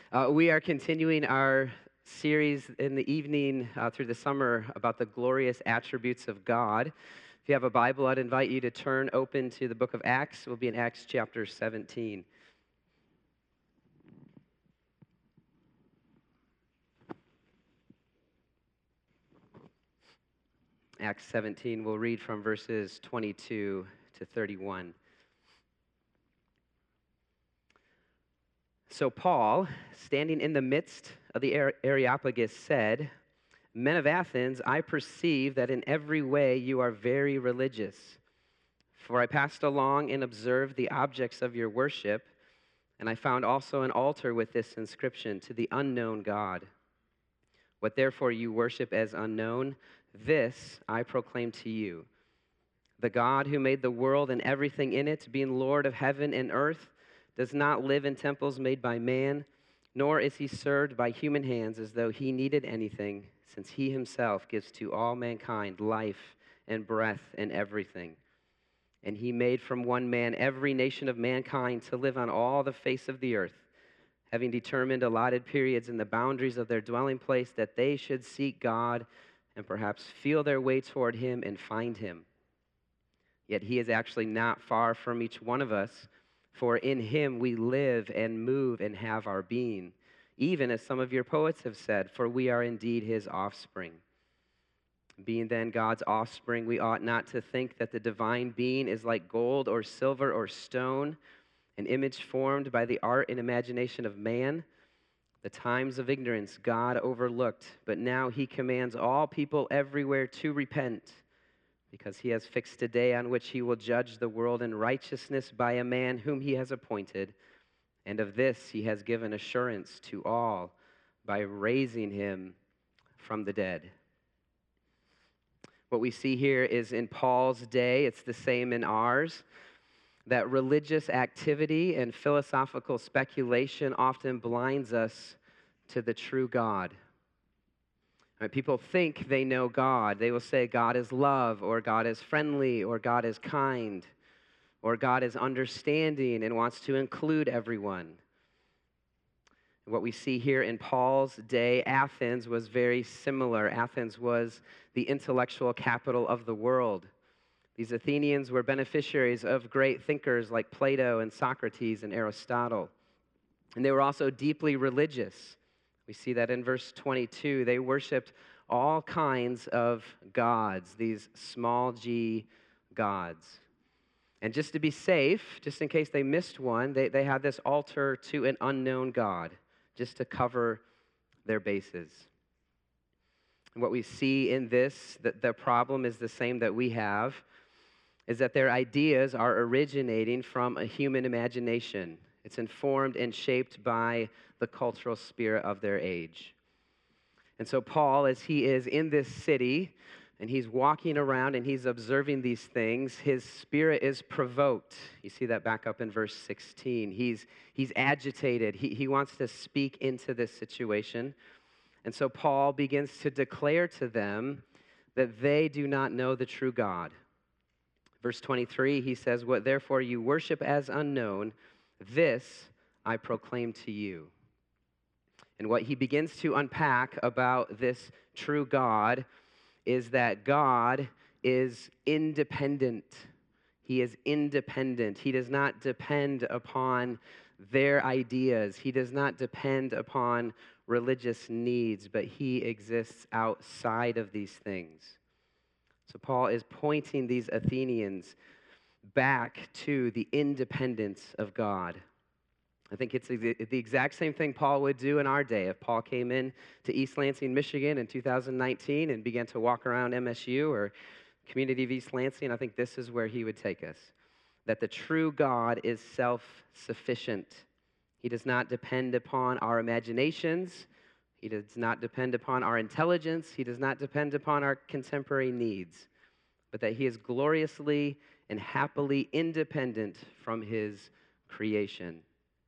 We are continuing our series in the evening through the summer about the glorious attributes of God. If you have a Bible, I'd invite you to turn open to the book of Acts. We'll be in Acts chapter 17. Acts 17, we'll read from verses 22 to 31. So Paul, standing in the midst of the Areopagus, said, "Men of Athens, I perceive that in every way you are very religious. For I passed along and observed the objects of your worship, and I found also an altar with this inscription, to the unknown God. What therefore you worship as unknown, this I proclaim to you. The God who made the world and everything in it, being Lord of heaven and earth, does not live in temples made by man, nor is he served by human hands as though he needed anything, since he himself gives to all mankind life and breath and everything. And he made from one man every nation of mankind to live on all the face of the earth, having determined allotted periods in the boundaries of their dwelling place, that they should seek God and perhaps feel their way toward him and find him. Yet he is actually not far from each one of us, for in him we live and move and have our being, even as some of your poets have said, for we are indeed his offspring. Being then God's offspring, we ought not to think that the divine being is like gold or silver or stone, an image formed by the art and imagination of man. The times of ignorance God overlooked, but now he commands all people everywhere to repent, because he has fixed a day on which he will judge the world in righteousness by a man whom he has appointed. And of this he has given assurance to all by raising him from the dead." What we see here is in Paul's day, it's the same in ours, that religious activity and philosophical speculation often blinds us to the true God. Right, people think they know God. They will say God is love, or God is friendly, or God is kind, or God is understanding and wants to include everyone. What we see here in Paul's day, Athens was very similar. Athens was the intellectual capital of the world. These Athenians were beneficiaries of great thinkers like Plato and Socrates and Aristotle. And they were also deeply religious. We see that in verse 22. They worshiped all kinds of gods, these small g gods. And just to be safe, just in case they missed one, they had this altar to an unknown God, just to cover their bases. And what we see in this, that the problem is the same that we have, is that their ideas are originating from a human imagination. It's informed and shaped by the cultural spirit of their age. And so Paul, as he is in this city, and he's walking around and he's observing these things, his spirit is provoked. You see that back up in verse 16. He's agitated. He wants to speak into this situation. And so Paul begins to declare to them that they do not know the true God. Verse 23, he says, "What therefore you worship as unknown, this I proclaim to you." And what he begins to unpack about this true God is that God is independent. He is independent. He does not depend upon their ideas. He does not depend upon religious needs, but he exists outside of these things. So Paul is pointing these Athenians back to the independence of God. I think it's the exact same thing Paul would do in our day. If Paul came in to East Lansing, Michigan in 2019 and began to walk around MSU or Community of East Lansing, I think this is where he would take us. That the true God is self-sufficient. He does not depend upon our imaginations. He does not depend upon our intelligence. He does not depend upon our contemporary needs, but that he is gloriously and happily independent from his creation.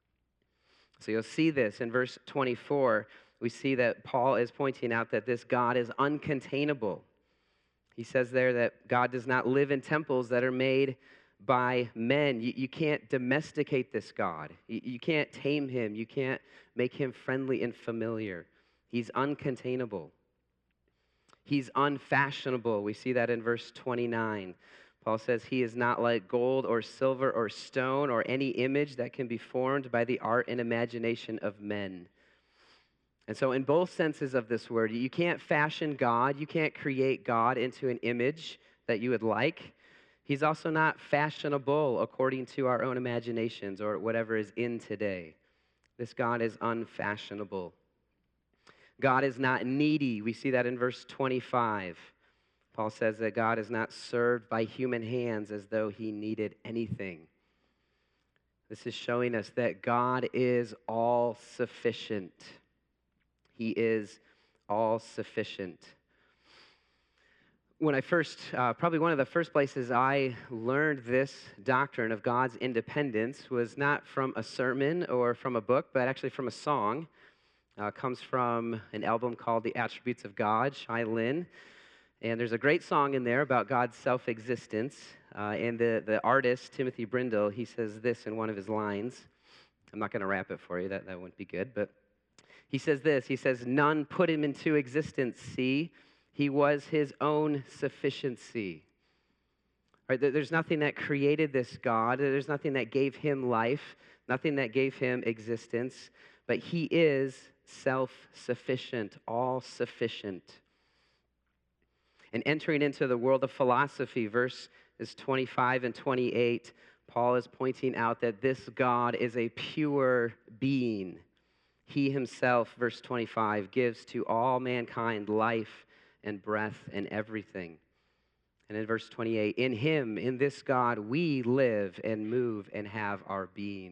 So you'll see this in verse 24. We see that Paul is pointing out that this God is uncontainable. He says there that God does not live in temples that are made by men. You can't domesticate this God. You can't tame him. You can't make him friendly and familiar. He's uncontainable. He's unfashionable. We see that in verse 29. Paul says he is not like gold or silver or stone or any image that can be formed by the art and imagination of men. And so in both senses of this word, you can't fashion God. You can't create God into an image that you would like. He's also not fashionable according to our own imaginations or whatever is in today. This God is unfashionable. God is not needy. We see that in verse 25. Paul says that God is not served by human hands as though he needed anything. This is showing us that God is all sufficient. He is all sufficient. When I first, probably one of the first places I learned this doctrine of God's independence was not from a sermon or from a book, but actually from a song. Comes from an album called The Attributes of God, Shai Linne. And there's a great song in there about God's self-existence. And the artist, Timothy Brindle, he says this in one of his lines. I'm not going to rap it for you. That wouldn't be good, but he says this. He says, "None put him into existence, see. He was his own sufficiency." Right? There's nothing that created this God. There's nothing that gave him life, nothing that gave him existence, but he is self-sufficient, all-sufficient. And entering into the world of philosophy, verses 25 and 28, Paul is pointing out that this God is a pure being. He himself, verse 25, gives to all mankind life and breath and everything. And in verse 28, in him, in this God, we live and move and have our being.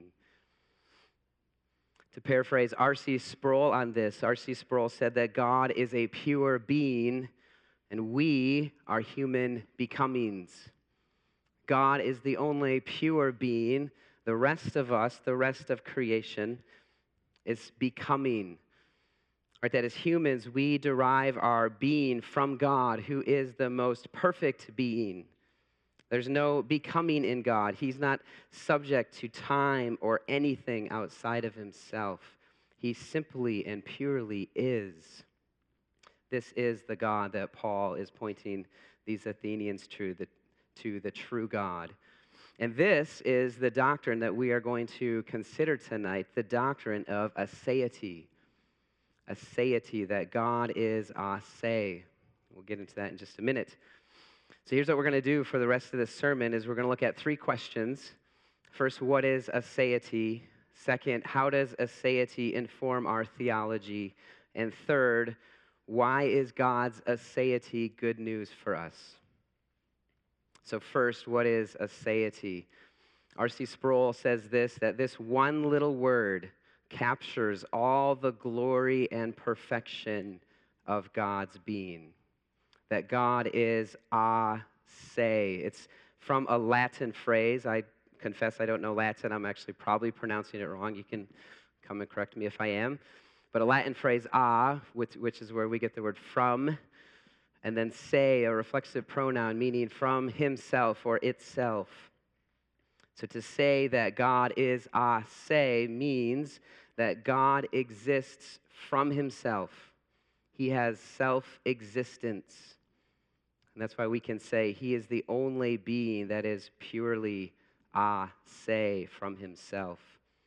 To paraphrase R.C. Sproul on this, R.C. Sproul said that God is a pure being and we are human becomings. God is the only pure being. The rest of us, the rest of creation, is becoming. Right? That as humans, we derive our being from God, who is the most perfect being. There's no becoming in God. He's not subject to time or anything outside of himself. He simply and purely is. This is the God that Paul is pointing these Athenians to the true God. And this is the doctrine that we are going to consider tonight, the doctrine of aseity. Aseity, that God is ase. We'll get into that in just a minute. So here's what we're going to do for the rest of this sermon is we're going to look at three questions. First, what is aseity? Second, how does aseity inform our theology? And third, why is God's aseity good news for us? So first, what is aseity? R.C. Sproul says this, that this one little word captures all the glory and perfection of God's being. That God is ase. It's from a Latin phrase. I confess I don't know Latin. I'm actually probably pronouncing it wrong. You can come and correct me if I am. But a Latin phrase, which is where we get the word from, and then se, a reflexive pronoun meaning from himself or itself. So to say that God is ase means that God exists from himself. He has self-existence. And that's why we can say he is the only being that is purely ase from himself.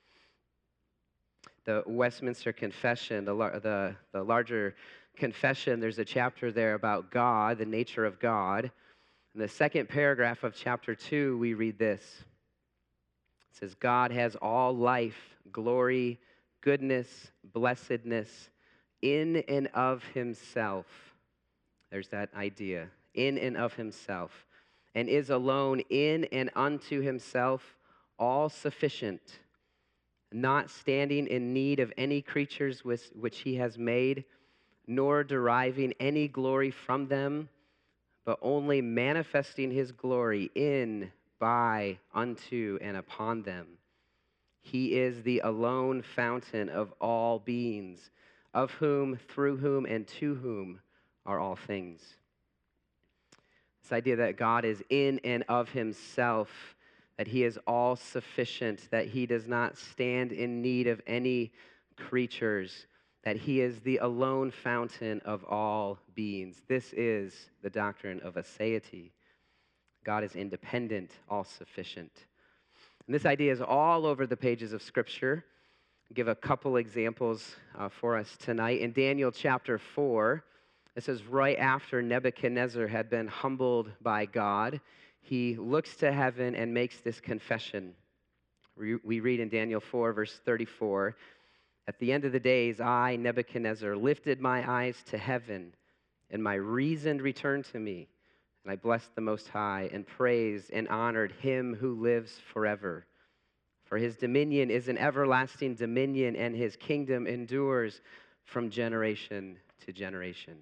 The Westminster Confession, the larger confession, there's a chapter there about God, the nature of God. In the second paragraph of chapter 2, we read this. It says, God has all life, glory, goodness, blessedness in and of himself. There's that idea, in and of himself, and is alone in and unto himself all sufficient, not standing in need of any creatures which he has made, nor deriving any glory from them, but only manifesting his glory in, by, unto, and upon them. He is the alone fountain of all beings, of whom, through whom, and to whom are all things. This idea that God is in and of himself that he is all sufficient, that he does not stand in need of any creatures, that he is the alone fountain of all beings. This is the doctrine of aseity. God is independent, all sufficient. And this idea is all over the pages of Scripture. I'll give a couple examples for us tonight. In Daniel chapter 4, this is right after Nebuchadnezzar had been humbled by God. He looks to heaven and makes this confession. We read in Daniel 4, verse 34, "At the end of the days, I, Nebuchadnezzar, lifted my eyes to heaven, and my reason returned to me. And I blessed the Most High and praised and honored him who lives forever. For his dominion is an everlasting dominion, and his kingdom endures from generation to generation."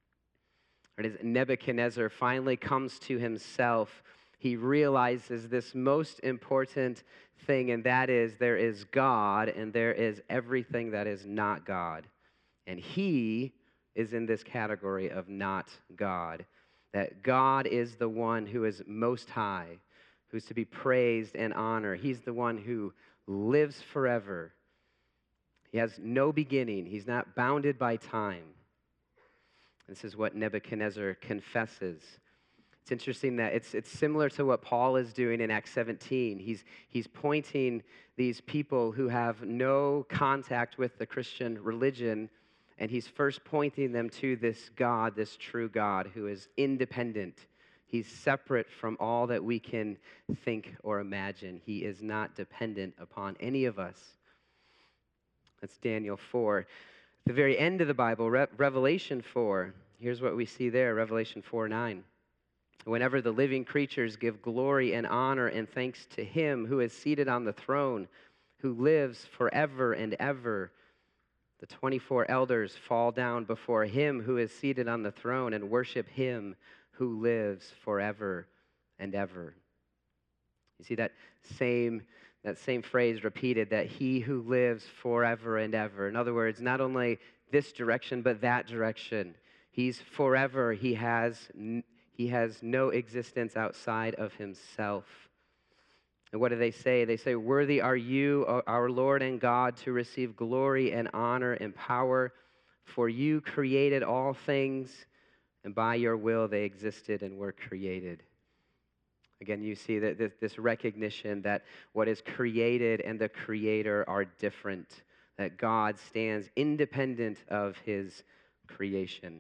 As Nebuchadnezzar finally comes to himself, he realizes this most important thing, and that is there is God and there is everything that is not God. And he is in this category of not God. That God is the one who is most high, who's to be praised and honored. He's the one who lives forever. He has no beginning. He's not bounded by time. This is what Nebuchadnezzar confesses. It's interesting that it's similar to what Paul is doing in Acts 17. He's pointing these people who have no contact with the Christian religion, and he's first pointing them to this God, this true God, who is independent. He's separate from all that we can think or imagine. He is not dependent upon any of us. That's Daniel 4. The very end of the Bible, Revelation 4, here's what we see there, Revelation 4:9. "Whenever the living creatures give glory and honor and thanks to him who is seated on the throne, who lives forever and ever, the 24 elders fall down before him who is seated on the throne and worship him who lives forever and ever." You see that same phrase repeated, that he who lives forever and ever. In other words, not only this direction, but that direction. He's forever. He has no existence outside of himself. And what do they say? They say, "Worthy are you, our Lord and God, to receive glory and honor and power, for you created all things, and by your will they existed and were created." Again, you see that this recognition that what is created and the Creator are different, that God stands independent of his creation.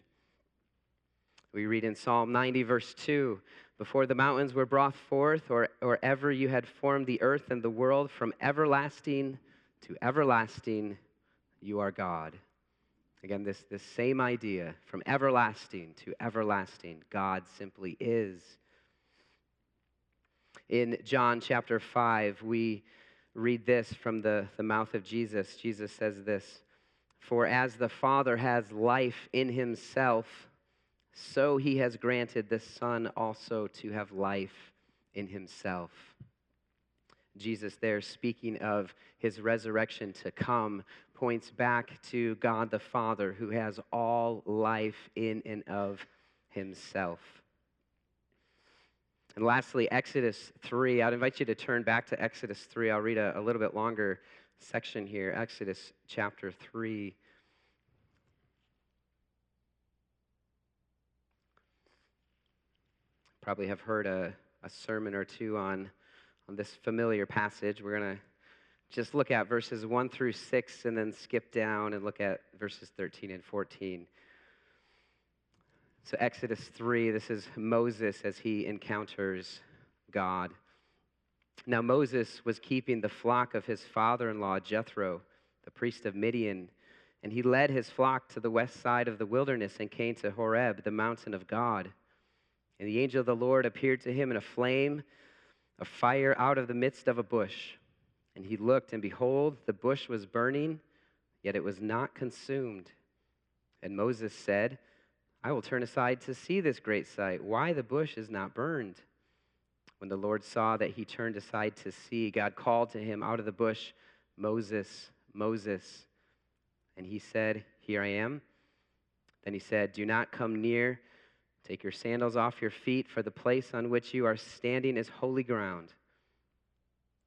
We read in Psalm 90, verse 2, "Before the mountains were brought forth, or ever you had formed the earth and the world, from everlasting to everlasting, you are God." Again, this same idea, from everlasting to everlasting, God simply is. In John chapter 5, we read this from the mouth of Jesus. Jesus says this, "For as the Father has life in himself, so he has granted the Son also to have life in himself." Jesus there, speaking of his resurrection to come, points back to God the Father, who has all life in and of himself. And lastly, Exodus 3. I'd invite you to turn back to Exodus 3. I'll read a little bit longer section here. Exodus chapter 3. Probably have heard a sermon or two on this familiar passage. We're going to just look at verses 1 through 6 and then skip down and look at verses 13 and 14. So Exodus 3, this is Moses as he encounters God. "Now Moses was keeping the flock of his father-in-law Jethro, the priest of Midian, and he led his flock to the west side of the wilderness and came to Horeb, the mountain of God. And the angel of the Lord appeared to him in a flame of fire out of the midst of a bush. And he looked, and behold, the bush was burning, yet it was not consumed. And Moses said, 'I will turn aside to see this great sight, why the bush is not burned.' When the Lord saw that he turned aside to see, God called to him out of the bush, 'Moses, Moses.' And he said, 'Here I am.' Then he said, 'Do not come near. Take your sandals off your feet, for the place on which you are standing is holy ground.'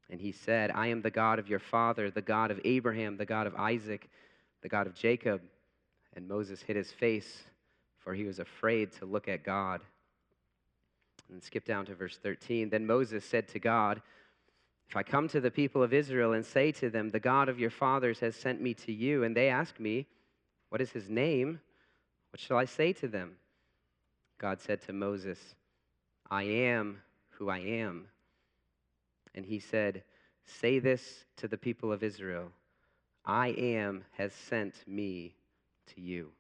And he said, I am the God of your father, the God of Abraham, the God of Isaac, the God of Jacob. And Moses hid his face, for he was afraid to look at God. And skip down to verse 13. Then Moses said to God, if I come to the people of Israel and say to them, the God of your fathers has sent me to you, and they ask me, what is his name? What shall I say to them? God said to Moses, I am who I am. And he said, say this to the people of Israel, I am has sent me to you.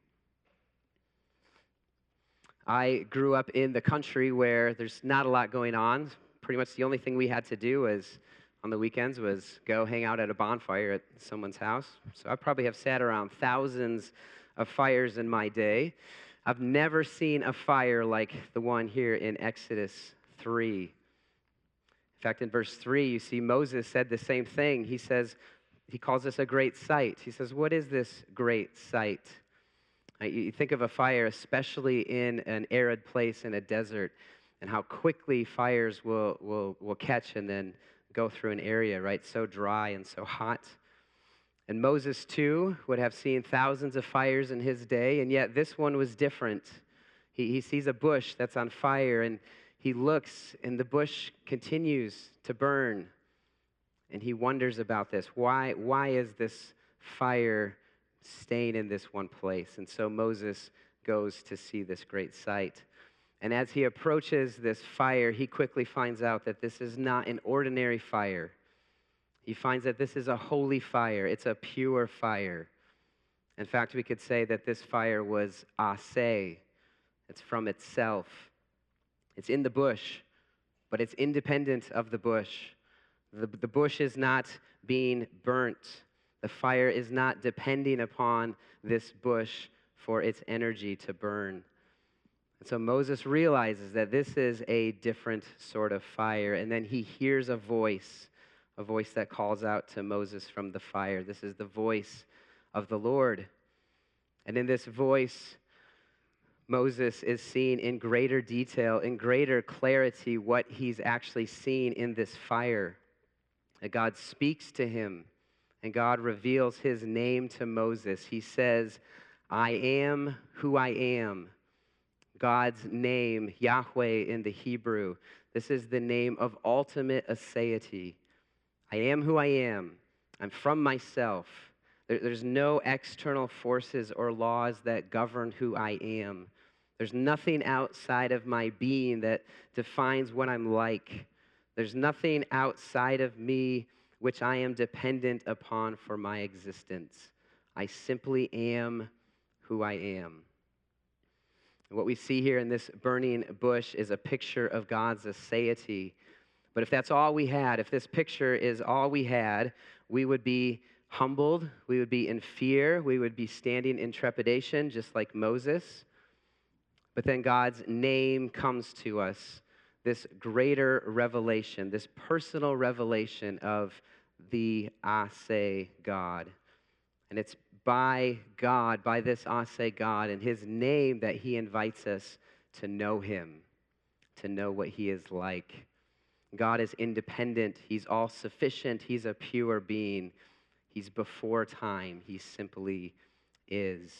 I grew up in the country where there's not a lot going on. Pretty much the only thing we had to do on the weekends was go hang out at a bonfire at someone's house. So I probably have sat around thousands of fires in my day. I've never seen a fire like the one here in Exodus 3. In fact, in verse 3, you see Moses said the same thing. He calls this a great sight. He says, what is this great sight? You think of a fire, especially in an arid place in a desert, and how quickly fires will catch and then go through an area, right? So dry and so hot. And Moses, too, would have seen thousands of fires in his day, and yet this one was different. He sees a bush that's on fire, and he looks, and the bush continues to burn. And he wonders about this. Why is this fire staying in this one place? And so Moses goes to see this great sight. And as he approaches this fire, he quickly finds out that this is not an ordinary fire. He finds that this is a holy fire. It's a pure fire. In fact, we could say that this fire was aseh. It's from itself. It's in the bush, but it's independent of the bush. The bush is not being burnt. The fire is not depending upon this bush for its energy to burn. And so Moses realizes that this is a different sort of fire. And then he hears a voice that calls out to Moses from the fire. This is the voice of the Lord. And in this voice, Moses is seeing in greater detail, in greater clarity, what he's actually seeing in this fire. That God speaks to him, and God reveals his name to Moses. He says, I am who I am. God's name, Yahweh in the Hebrew, this is the name of ultimate aseity. I am who I am. I'm from myself. There's no external forces or laws that govern who I am. There's nothing outside of my being that defines what I'm like. There's nothing outside of me which I am dependent upon for my existence. I simply am who I am. And what we see here in this burning bush is a picture of God's aseity. But if that's all we had, if this picture is all we had, we would be humbled, we would be in fear, we would be standing in trepidation, just like Moses. But then God's name comes to us, this greater revelation, this personal revelation of the Aseh God. And it's by God, by this Aseh God and his name, that he invites us to know him, to know what he is like. God is independent. He's all-sufficient. He's a pure being. He's before time. He simply is.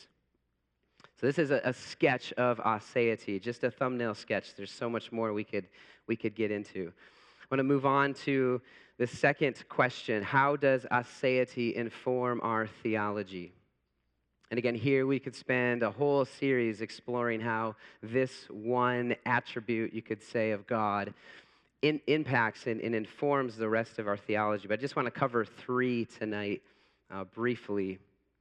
So this is a sketch of aseity, just a thumbnail sketch. There's so much more we could get into. I want to move on to the second question. How does aseity inform our theology? And again, here we could spend a whole series exploring how this one attribute, you could say, of God impacts and informs the rest of our theology. But I just want to cover three tonight briefly.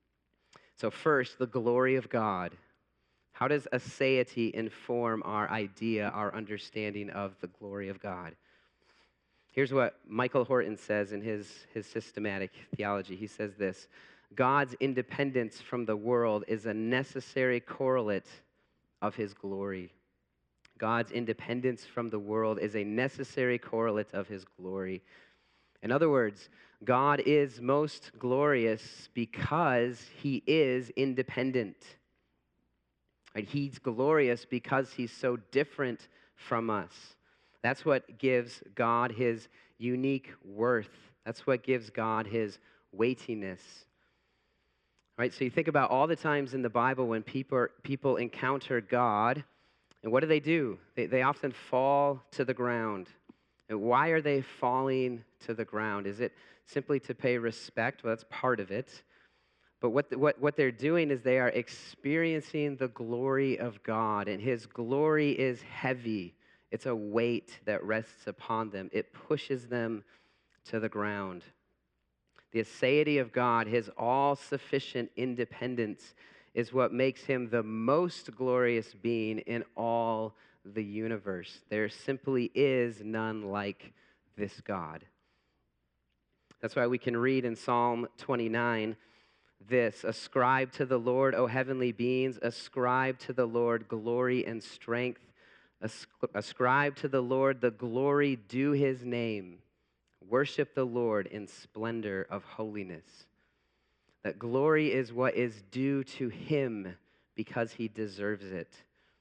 So first, the glory of God. How does aseity inform our idea, our understanding of the glory of God? Here's what Michael Horton says in his systematic theology. He says this: God's independence from the world is a necessary correlate of his glory. God's independence from the world is a necessary correlate of his glory. In other words, God is most glorious because he is independent. Right? He's glorious because he's so different from us. That's what gives God his unique worth. That's what gives God his weightiness. Right? So you think about all the times in the Bible when people encounter God, and what do? They often fall to the ground. And why are they falling to the ground? Is it simply to pay respect? Well, that's part of it. But what they're doing is they are experiencing the glory of God, and his glory is heavy. It's a weight that rests upon them. It pushes them to the ground. The aseity of God, his all-sufficient independence, is what makes him the most glorious being in all the universe. There simply is none like this God. That's why we can read in Psalm 29 this: ascribe to the Lord, O heavenly beings, ascribe to the Lord glory and strength. Ascribe to the Lord the glory due his name. Worship the Lord in splendor of holiness. That glory is what is due to him because he deserves it.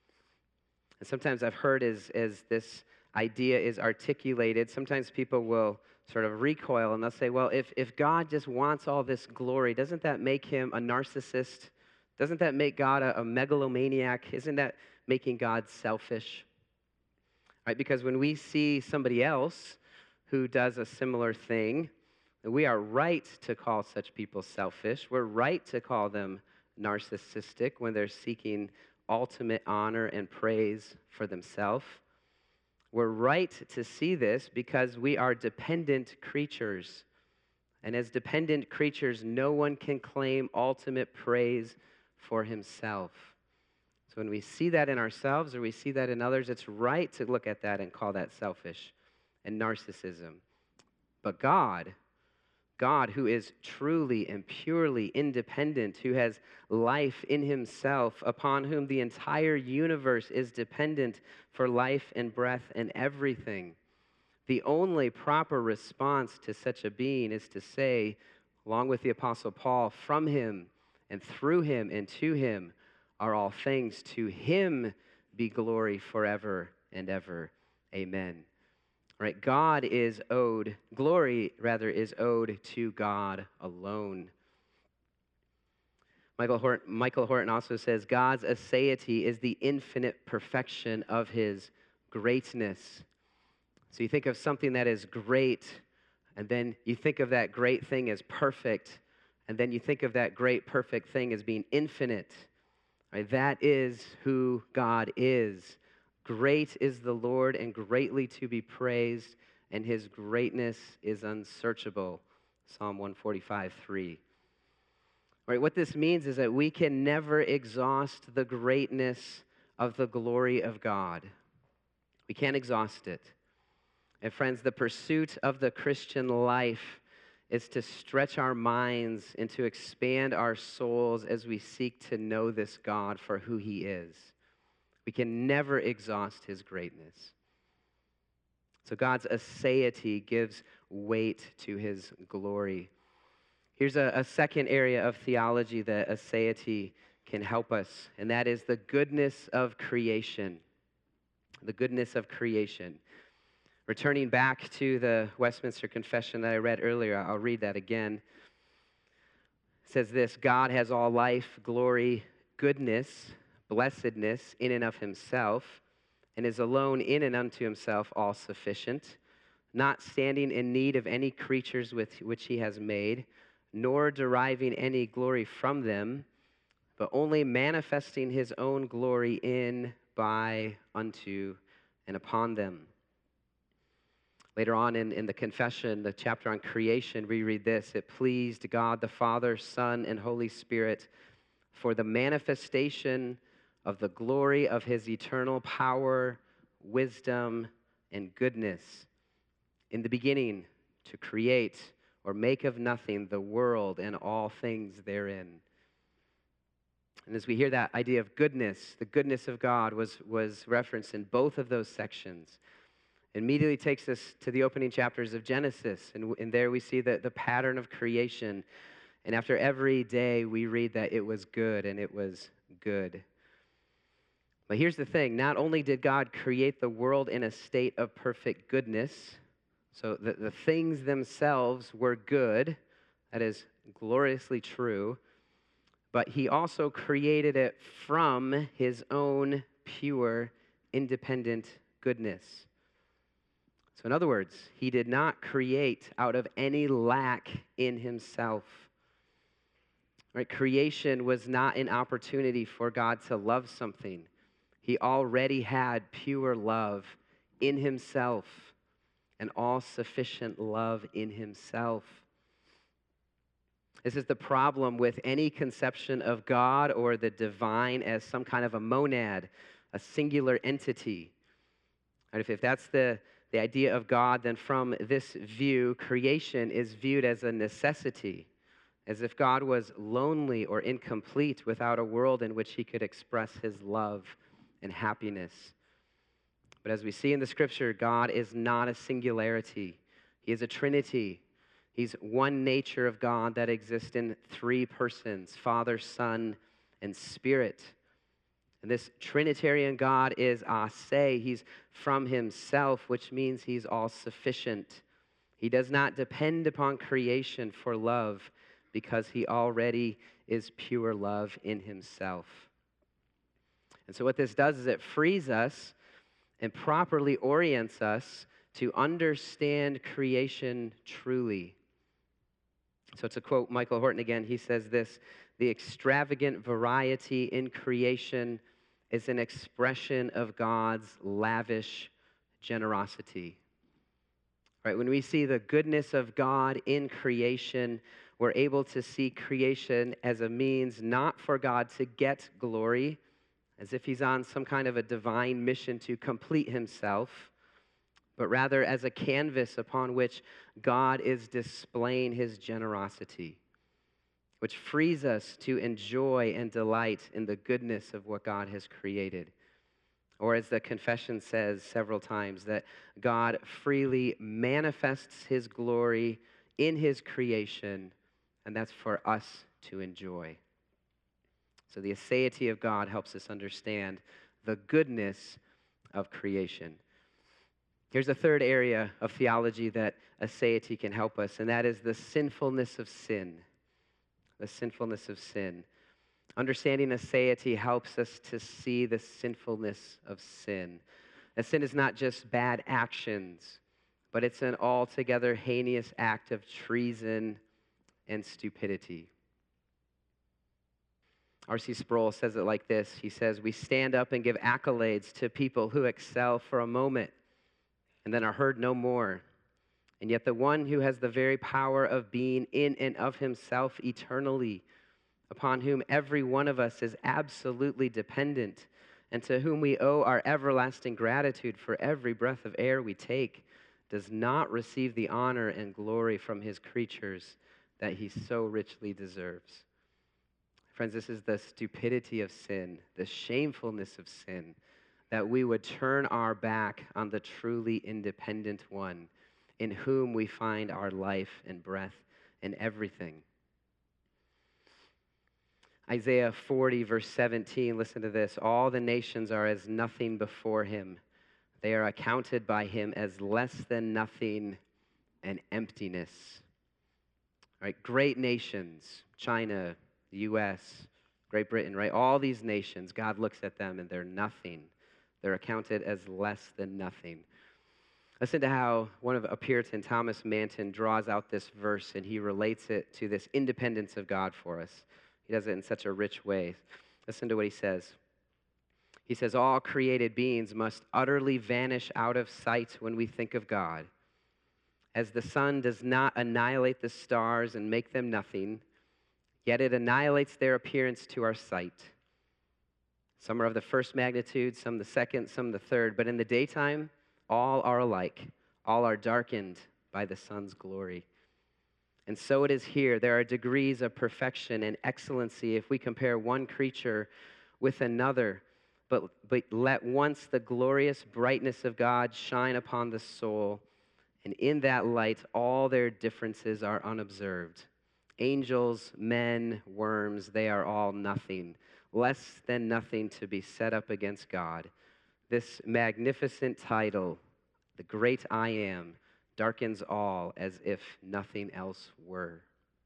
And sometimes I've heard as this idea is articulated, sometimes people will sort of recoil and they'll say, well, if God just wants all this glory, doesn't that make him a narcissist? Doesn't that make God a megalomaniac? Isn't that making God selfish? Right? Because when we see somebody else who does a similar thing, we are right to call such people selfish. We're right to call them narcissistic when they're seeking ultimate honor and praise for themselves. We're right to see this because we are dependent creatures. And as dependent creatures, no one can claim ultimate praise for himself. So when we see that in ourselves or we see that in others, it's right to look at that and call that selfish and narcissism. But God, who is truly and purely independent, who has life in himself, upon whom the entire universe is dependent for life and breath and everything, the only proper response to such a being is to say, along with the Apostle Paul, from him and through him and to him are all things. To him be glory forever and ever. Amen. Right? Glory is owed to God alone. Michael Horton also says, God's aseity is the infinite perfection of his greatness. So you think of something that is great, and then you think of that great thing as perfect, and then you think of that great, perfect thing as being infinite. Right? That is who God is. Great is the Lord and greatly to be praised, and his greatness is unsearchable. Psalm 145:3. Right, what this means is that we can never exhaust the greatness of the glory of God. We can't exhaust it. And friends, the pursuit of the Christian life is to stretch our minds and to expand our souls as we seek to know this God for who he is. We can never exhaust his greatness. So God's aseity gives weight to his glory. Here's a second area of theology that aseity can help us, and that is the goodness of creation. The goodness of creation. Returning back to the Westminster Confession that I read earlier, I'll read that again. It says this: God has all life, glory, goodness, blessedness in and of himself, and is alone in and unto himself all sufficient, not standing in need of any creatures with which he has made, nor deriving any glory from them, but only manifesting his own glory in, by, unto, and upon them. Later on in the confession, the chapter on creation, we read this: it pleased God the Father, Son, and Holy Spirit for the manifestation of the glory of his eternal power, wisdom, and goodness in the beginning to create or make of nothing the world and all things therein. And as we hear that idea of goodness, the goodness of God was referenced in both of those sections. It immediately takes us to the opening chapters of Genesis, and there we see the pattern of creation. And after every day, we read that it was good, and it was good. But here's the thing, not only did God create the world in a state of perfect goodness, so the things themselves were good, that is gloriously true, but he also created it from his own pure, independent goodness. So in other words, he did not create out of any lack in himself. Right? Creation was not an opportunity for God to love something. He already had pure love in himself and all-sufficient love in himself. This is the problem with any conception of God or the divine as some kind of a monad, a singular entity. Right? If that's the idea of God, then from this view, creation is viewed as a necessity, as if God was lonely or incomplete without a world in which he could express his love and happiness. But as we see in the scripture, God is not a singularity. He is a trinity. He's one nature of God that exists in three persons, Father, Son, and Spirit. And this Trinitarian God is ase. He's from himself, which means he's all-sufficient. He does not depend upon creation for love because he already is pure love in himself. And so what this does is it frees us and properly orients us to understand creation truly. So to quote Michael Horton again, he says this: the extravagant variety in creation is an expression of God's lavish generosity. Right? When we see the goodness of God in creation, we're able to see creation as a means not for God to get glory, as if he's on some kind of a divine mission to complete himself, but rather as a canvas upon which God is displaying his generosity, which frees us to enjoy and delight in the goodness of what God has created. Or as the confession says several times, that God freely manifests his glory in his creation, and that's for us to enjoy. So the aseity of God helps us understand the goodness of creation. Here's a third area of theology that aseity can help us, and that is the sinfulness of sin. The sinfulness of sin. Understanding aseity helps us to see the sinfulness of sin. That sin is not just bad actions, but it's an altogether heinous act of treason and stupidity. R.C. Sproul says it like this. He says, we stand up and give accolades to people who excel for a moment and then are heard no more. And yet the one who has the very power of being in and of himself eternally, upon whom every one of us is absolutely dependent, and to whom we owe our everlasting gratitude for every breath of air we take, does not receive the honor and glory from his creatures that he so richly deserves. Friends, this is the stupidity of sin, the shamefulness of sin, that we would turn our back on the truly independent one, in whom we find our life and breath and everything. Isaiah 40, verse 17, listen to this. All the nations are as nothing before him. They are accounted by him as less than nothing and emptiness. Right? Great nations, China, the U.S., Great Britain, right? All these nations, God looks at them and they're nothing. They're accounted as less than nothing. Listen to how a Puritan, Thomas Manton, draws out this verse and he relates it to this independence of God for us. He does it in such a rich way. Listen to what he says. He says, all created beings must utterly vanish out of sight when we think of God. As the sun does not annihilate the stars and make them nothing, yet it annihilates their appearance to our sight. Some are of the first magnitude, some the second, some the third, but in the daytime, all are alike. All are darkened by the sun's glory. And so it is here. There are degrees of perfection and excellency if we compare one creature with another. But let once the glorious brightness of God shine upon the soul, and in that light all their differences are unobserved. Angels, men, worms, they are all nothing. less than nothing to be set up against God. This magnificent title, the great I am, darkens all as if nothing else were.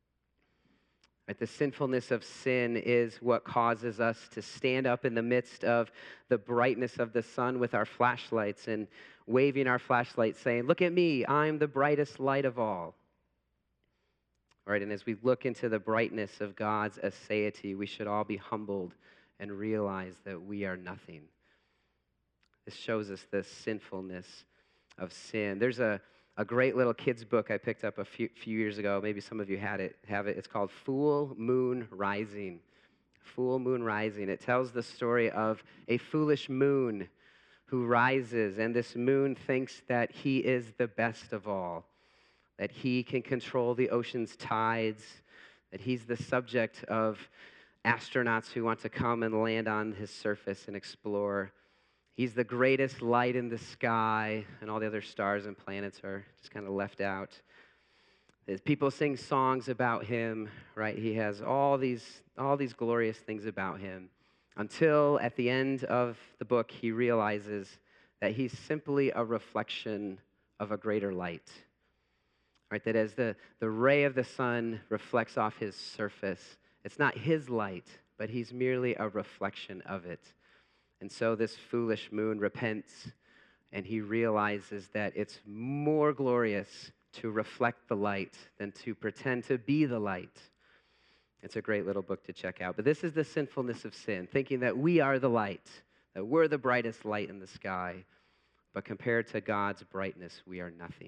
Right, the sinfulness of sin is what causes us to stand up in the midst of the brightness of the sun with our flashlights and waving our flashlights saying, "Look at me, I'm the brightest light of all." Right, and as we look into the brightness of God's aseity, we should all be humbled and realize that we are nothing. This shows us the sinfulness of sin. There's a great little kids book I picked up a few years ago. Maybe some of you have it. It's called Full Moon Rising. Full Moon Rising. It tells the story of a foolish moon who rises, and this moon thinks that he is the best of all, that he can control the ocean's tides, that he's the subject of astronauts who want to come and land on his surface and explore. He's the greatest light in the sky, and all the other stars and planets are just kind of left out. As people sing songs about him, right? He has all these glorious things about him, until at the end of the book, he realizes that he's simply a reflection of a greater light. Right? That as the ray of the sun reflects off his surface, it's not his light, but he's merely a reflection of it. And so this foolish moon repents, and he realizes that it's more glorious to reflect the light than to pretend to be the light. It's a great little book to check out. But this is the sinfulness of sin, thinking that we are the light, that we're the brightest light in the sky. But compared to God's brightness, we are nothing.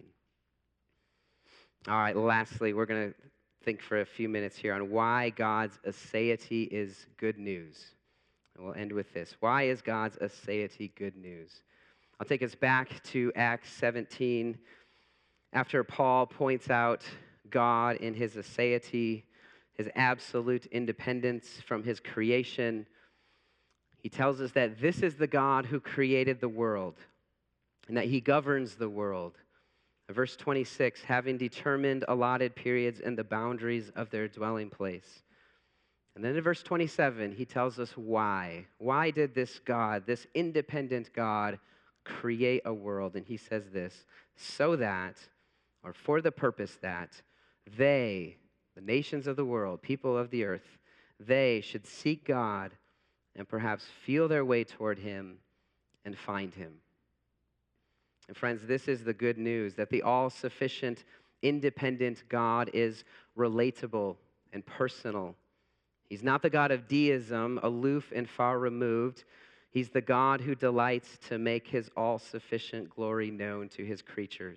All right, lastly, we're going to think for a few minutes here on why God's aseity is good news. And we'll end with this. Why is God's aseity good news? I'll take us back to Acts 17. After Paul points out God in his aseity, his absolute independence from his creation, he tells us that this is the God who created the world and that he governs the world. Verse 26, having determined allotted periods and the boundaries of their dwelling place. And then in verse 27, he tells us why. Why did this God, this independent God, create a world? And he says this, so that, or for the purpose that, they, the nations of the world, people of the earth, they should seek God and perhaps feel their way toward him and find him. And friends, this is the good news, that the all-sufficient, independent God is relatable and personal. He's not the God of deism, aloof and far removed. He's the God who delights to make his all-sufficient glory known to his creatures.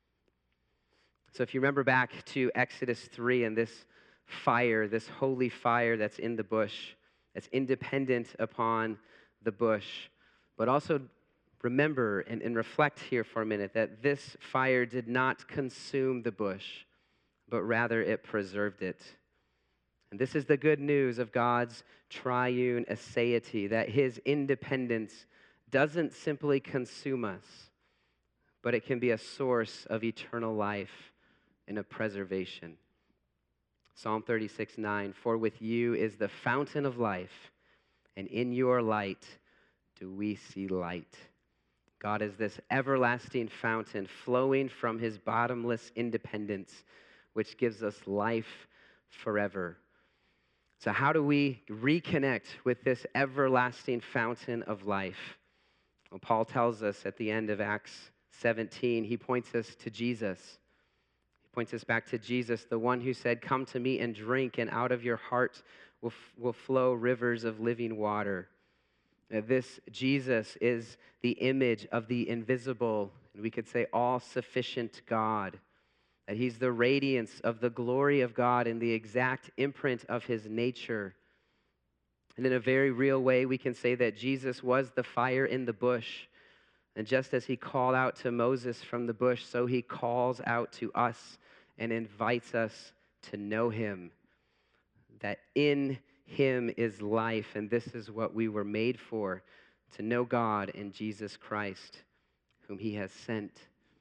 So if you remember back to Exodus 3 and this fire, this holy fire that's in the bush, that's independent upon the bush, but also remember and reflect here for a minute that this fire did not consume the bush, but rather it preserved it. And this is the good news of God's triune aseity, that his independence doesn't simply consume us, but it can be a source of eternal life and of preservation. Psalm 36:9, for with you is the fountain of life, and in your light do we see light. God is this everlasting fountain flowing from his bottomless independence, which gives us life forever. So how do we reconnect with this everlasting fountain of life? Well, Paul tells us at the end of Acts 17, he points us to Jesus. He points us back to Jesus, the one who said, come to me and drink, and out of your heart will flow rivers of living water. This Jesus is the image of the invisible, and we could say all-sufficient God. That he's the radiance of the glory of God and the exact imprint of his nature. And in a very real way, we can say that Jesus was the fire in the bush. And just as he called out to Moses from the bush, so he calls out to us and invites us to know him. That in him is life, and this is what we were made for, to know God in Jesus Christ, whom he has sent.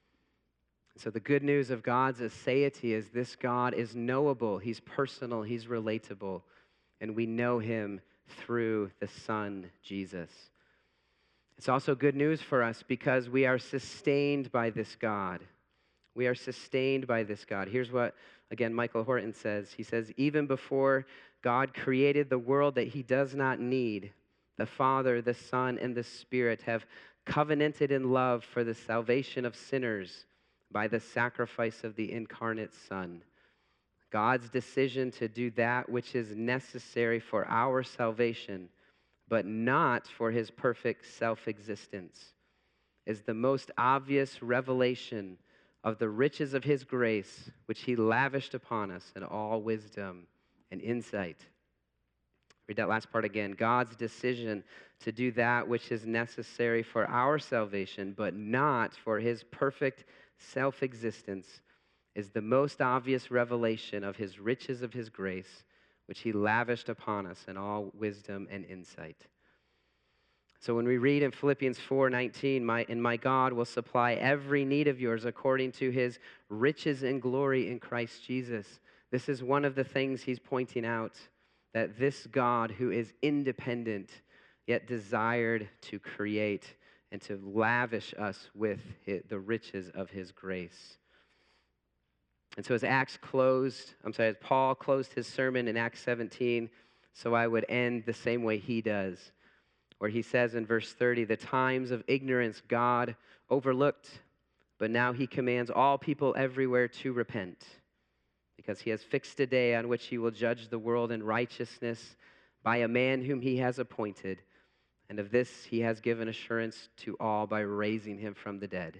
So the good news of God's aseity is this God is knowable, he's personal, he's relatable, and we know him through the Son, Jesus. It's also good news for us because we are sustained by this God. We are sustained by this God. Here's what, again, Michael Horton says. He says, even before God created the world that he does not need, the Father, the Son, and the Spirit have covenanted in love for the salvation of sinners by the sacrifice of the incarnate Son. God's decision to do that which is necessary for our salvation, but not for his perfect self-existence, is the most obvious revelation of the riches of his grace, which he lavished upon us in all wisdom and insight. Read that last part again. God's decision to do that which is necessary for our salvation, but not for his perfect self-existence, is the most obvious revelation of his riches of his grace, which he lavished upon us in all wisdom and insight. So when we read in Philippians 4:19, my God will supply every need of yours according to his riches and glory in Christ Jesus. This is one of the things he's pointing out, that this God who is independent, yet desired to create and to lavish us with the riches of his grace. And so as Paul closed his sermon in Acts 17, so I would end the same way he does, where he says in verse 30, the times of ignorance God overlooked, but now he commands all people everywhere to repent, because he has fixed a day on which he will judge the world in righteousness by a man whom he has appointed, and of this he has given assurance to all by raising him from the dead.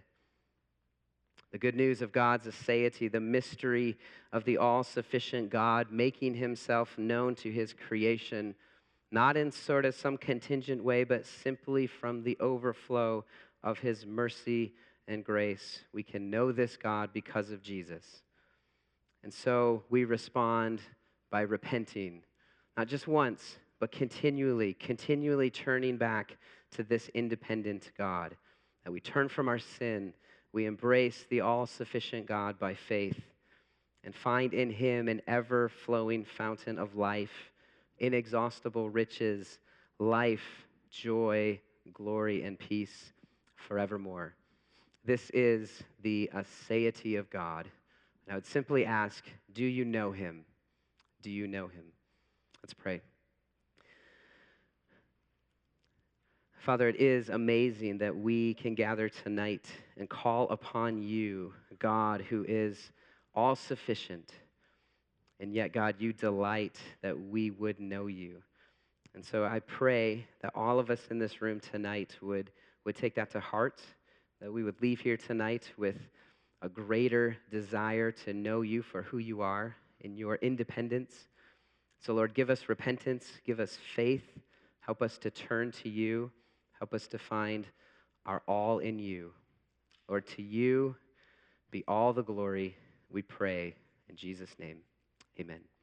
The good news of God's aseity, the mystery of the all-sufficient God making himself known to his creation, not in sort of some contingent way, but simply from the overflow of his mercy and grace. We can know this God because of Jesus. And so we respond by repenting, not just once, but continually turning back to this independent God, that we turn from our sin. We embrace the all-sufficient God by faith and find in him an ever-flowing fountain of life, inexhaustible riches, life, joy, glory, and peace forevermore. This is the aseity of God. And I would simply ask, do you know him? Do you know him? Let's pray. Father, it is amazing that we can gather tonight and call upon you, God, who is all-sufficient. And yet, God, you delight that we would know you. And so I pray that all of us in this room tonight would take that to heart, that we would leave here tonight with a greater desire to know you for who you are in your independence. So, Lord, give us repentance, give us faith, help us to turn to you. Help us to find our all in you. Lord, to you be all the glory, we pray. In Jesus' name, amen.